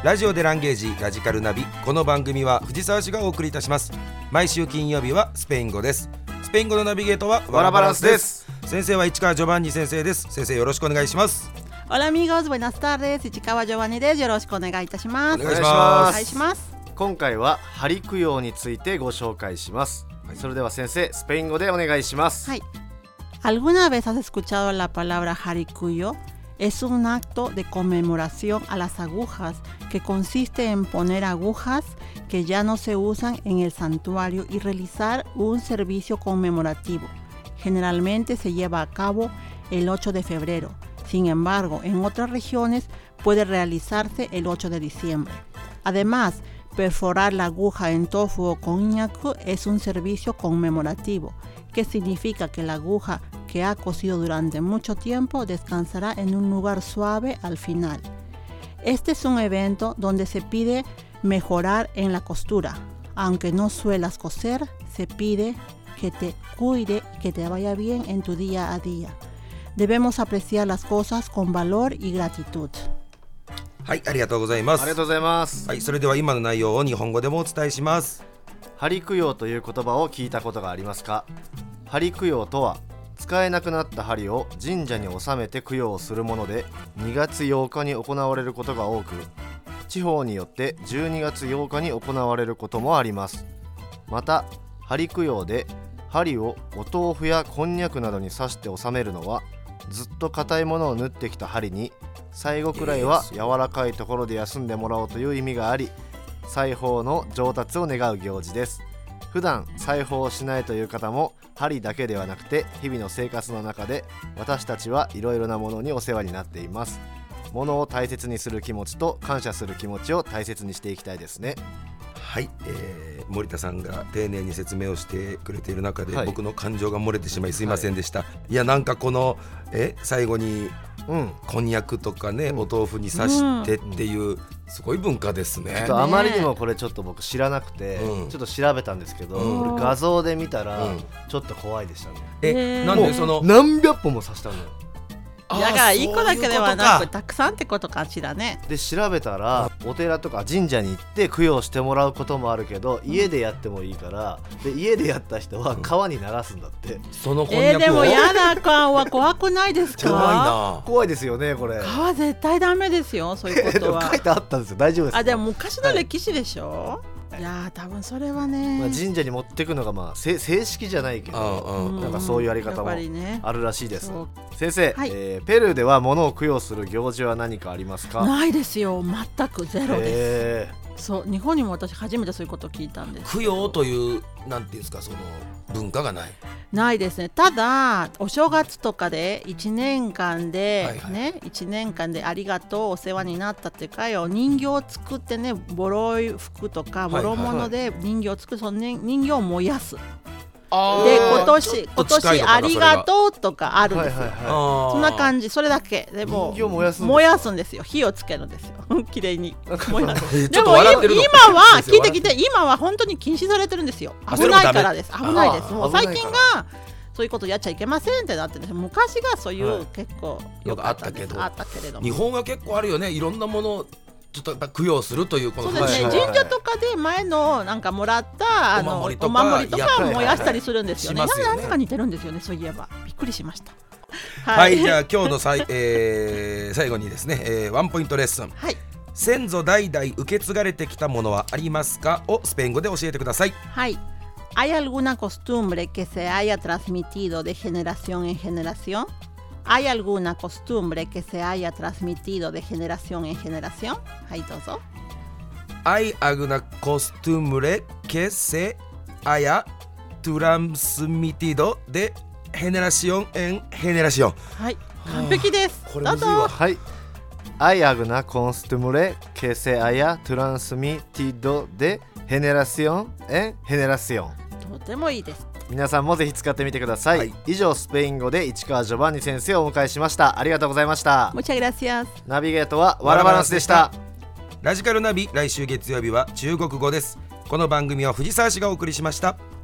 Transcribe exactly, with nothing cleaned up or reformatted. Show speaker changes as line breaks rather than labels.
ラジオでランゲージラジカルナビ。この番組は藤沢市がお送りいたします。毎週金曜日はスペイン語です。スペイン語のナビゲートはワラバランスです。先生は市川ジョバンニ先生です。先生よろしくお願いします。
Hola amigos, buenas tardes. 市川ジョバンニです。よろしくお願いいたします。
お願いします。
お願いします。
今回は針供養についてご紹介します、はい、それでは先生スペイン語でお願いします。
はい。¿Alguna vez has escuchado la palabra jaricuyo? Es un acto de conmemoración a las agujas que consiste en poner agujas que ya no se usan en el santuario y realizar un servicio conmemorativo. Generalmente se lleva a cabo el ocho de febrero. Sin embargo, en otras regiones puede realizarse el ocho de diciembre. Además, perforar la aguja en tofu o konjaku es un servicio conmemorativo, que significa que la aguja que ha cosido durante mucho tiempo descansará en un lugar suave al final. Este es un evento donde se pide mejorar en la costura. Aunque no suelas coser, se pide que te cuide y que te vaya bien en tu día a día. Debemos apreciar las cosas con valor y gratitud.
はい、ありがとうございます。
ありがとうございます。
はい、それでは今の内容を日本語でもお伝えします。
針供養という言葉を聞いたことがありますか？針供養とは使えなくなった針を神社に納めて供養するもので、にがつようかに行われることが多く、地方によってじゅうにがつようかに行われることもあります。また針供養で針をお豆腐やこんにゃくなどに刺して納めるのは、ずっと硬いものを縫ってきた針に最後くらいは柔らかいところで休んでもらおうという意味があり、裁縫の上達を願う行事です。普段裁縫をしないという方も、針だけではなくて日々の生活の中で私たちはいろいろなものにお世話になっています。ものを大切にする気持ちと感謝する気持ちを大切にしていきたいですね。
はい、えー、森田さんが丁寧に説明をしてくれている中で、はい、僕の感情が漏れてしまいすいませんでした、はい、いやなんかこのえ最後に、うん、こんにゃくとかね、うん、お豆腐に刺してっていう、うん、すごい文化ですね。
ちょっとあまりにもこれちょっと僕知らなくて、うん、ちょっと調べたんですけど、うん、これ画像で見たら、うん、ちょっと怖いでしたね。
えなんでその
何百本も刺したのよ。
だからいっこだけではなくたくさんってことかしらね。
で調べたらお寺とか神社に行って供養してもらうこともあるけど、家でやってもいいから、で家でやった人は川に流すんだって、うん、
そのこんにゃくを、
えー、でもやだ川は怖くないですか？
怖いな。
怖いですよねこれ。
川絶対ダメですよ、そういうことは。
書いてあったんですよ。大丈夫ですか？
あでも昔の歴史でしょ、はい、いや多分それはね、
まあ、神社に持ってくのがまあ正式じゃないけど、なんかそういうやり方もあるらしいです、ね、先生、はい、えー、ペルーでは物を供養する行事は何かありますか？
ないですよ、全くゼロです。そう日本にも私初めてそういうことを聞いたんです。
供養というなんていうんですか、その文化がない
ないですね。ただお正月とかでいちねんかんで、はいはい、ねいちねんかんでありがとうお世話になったっていうかよ、人形を作ってね、ボロい服とかボロ物で人形を作る、その、ね、人形を燃やす。で今年今年ありがとうとかあるんですよ、はいはいはい、そんな感じ。それだけでも
人形燃やすんです
燃やすんですよ。火をつけるんですよ綺麗に燃やす
でも今
は聞いてきて、今は本当に禁止されてるんですよ。危ないからです。危ないです。もう最近がそういうことやっちゃいけませんってなってるんです。昔がそういう、はい、結構よかったんです。あったけれども、
日本は結構あるよね、いろんなものちょっとやっぱ供養するというこの
そうですね、神社とかで前のなんかもらったあのお守りとか燃やしたりするんですよね。何か似てるんですよね、そういえば。びっくりしました。
はい、はい、じゃあ今日のさい、えー、最後にですね、えー、ワンポイントレッスン、はい、先祖代々受け継がれてきたものはありますかをスペイン語で教えてください。
はい。¿Hay alguna costumbre que se haya transmitido de generación en generación?¿Hay alguna costumbre que se haya transmitido de generación en generación? はい、どうぞ。
¿Hay alguna costumbre que se haya transmitido de generación en generación?
はい、完璧です。
これむずいわ。はい。¿Hay alguna costumbre que se haya transmitido de generación en generación?
とてもいいです。
皆さんもぜひ使ってみてください、はい、以上スペイン語で市川ジョバンニ先生をお迎えしました。ありがとうございました。
Muchas gracias。
ナビゲートはワラバランスでした。
ラジカルナビ、来週月曜日は中国語です。この番組は藤沢市がお送りしました。